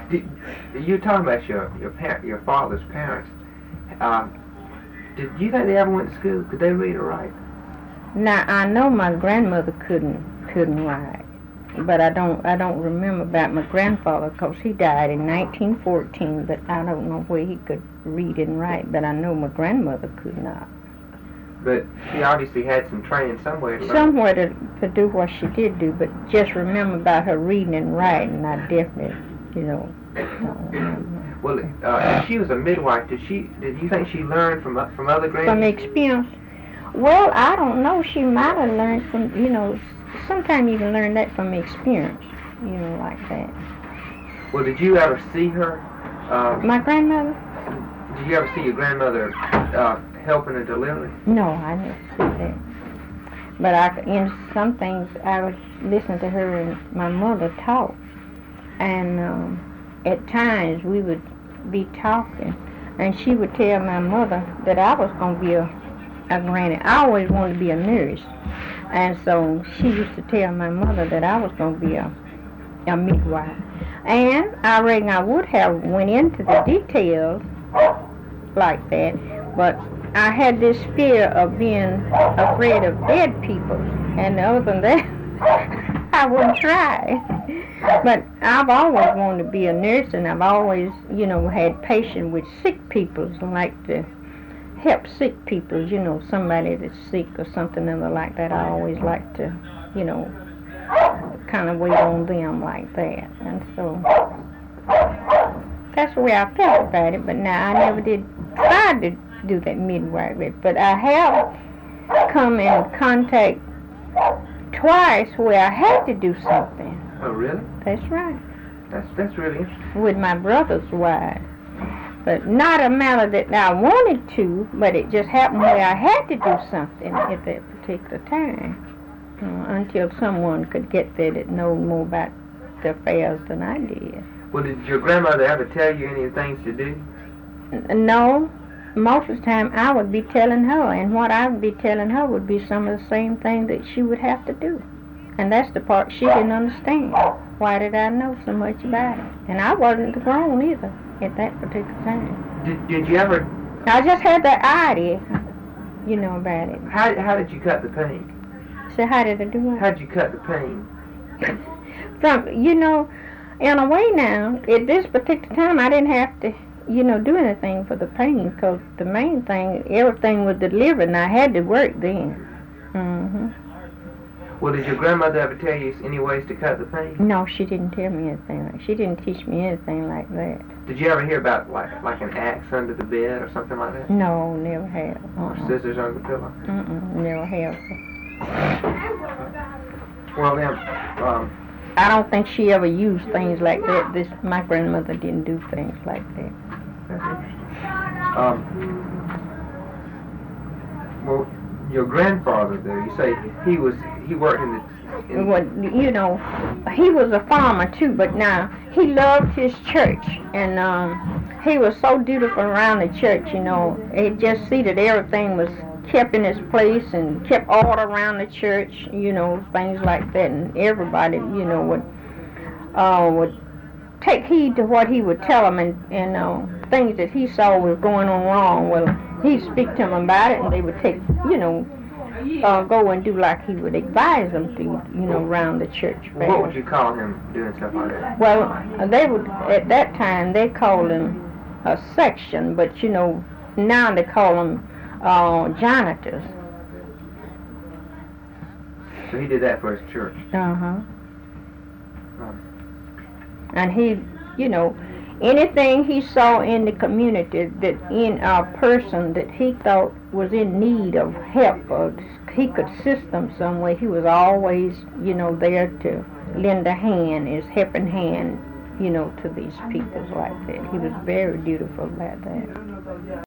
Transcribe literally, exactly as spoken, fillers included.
Did, you were talking about your your par- your father's parents. Um, did you think they ever went to school? Could they read or write? Now I know my grandmother couldn't couldn't write, but I don't I don't remember about my grandfather because he died in nineteen fourteen. But I don't know where he could read and write. But I know my grandmother could not. But she obviously had some training somewhere. To learn. Somewhere to to do what she did do, but just remember about her reading and writing. I definitely, you know, don't remember. Well, uh, if she was a midwife, did she? Did you think she learned from uh, from other From grandmothers? experience. Well, I don't know. She might have learned from, you know, sometimes you can learn that from experience, you know, like that. Well, did you ever see her? Uh, My grandmother? Did you ever see your grandmother uh, helping a delivery? No, I never see that. But I, in some things, I would listen to her and my mother talk. And um, at times we would be talking, and she would tell my mother that I was going to be a a granny. I always wanted to be a nurse, and so she used to tell my mother that I was going to be a, a midwife. And I reckon I would have went into the details like that, but I had this fear of being afraid of dead people, and other than that, I wouldn't try. But I've always wanted to be a nurse, and I've always, you know, had patience with sick people, so like to help sick people, you know, somebody that's sick or something other like that. I always like to, you know, kind of wait on them like that. And so that's the way I felt about it. But now I never did try to do that midwifery. But I have come in contact twice where I had to do something. Oh, really? That's right. That's that's really interesting. With my brother's wife. But not a matter that I wanted to, but it just happened where I had to do something at that particular time, uh, until someone could get there that knew more about the affairs than I did. Well, did your grandmother ever tell you any of the things to do? N- no, most of the time I would be telling her, and what I would be telling her would be some of the same thing that she would have to do. And that's the part she didn't understand. Why did I know so much about it? And I wasn't grown either at that particular time. Did, did you ever? I just had that idea, you know, about it. How how did you cut the pain? So how did I do it? How did you cut the pain? From, you know, in a way now, at this particular time, I didn't have to, you know, do anything for the pain, because the main thing, everything was delivered, and I had to work then. Mm-hmm. Well, did your grandmother ever tell you any ways to cut the pain? No, she didn't tell me anything. Like, she didn't teach me anything like that. Did you ever hear about like like an axe under the bed or something like that? No, never have. Uh-uh. Or scissors under the pillow? Mm-mm, never have. Well, then, um, I don't think she ever used things like that. This my grandmother didn't do things like that. that's interesting. Um, well, your grandfather, though, you say he was he worked in the. In Well, you know, he was a farmer too, but now he loved his church, and um, he was so dutiful around the church. You know, he just see that everything was kept in its place and kept order around the church. You know, things like that, and everybody, you know, would uh, would take heed to what he would tell them, and and uh, things that he saw was going on wrong. Well, he'd speak to them about it, and they would take, you know. Uh, go and do like he would advise them to, you know, around the church. What would you call him doing stuff like that? Well, they would, at that time, they called him a section, but, you know, now they call them uh, janitors. So he did that for his church. Uh-huh. Um, And he, you know, anything he saw in the community that in a person that he thought was in need of help or he could assist them some way, he was always, you know, there to lend a hand, his helping hand, you know, to these people like that. He was very dutiful about that.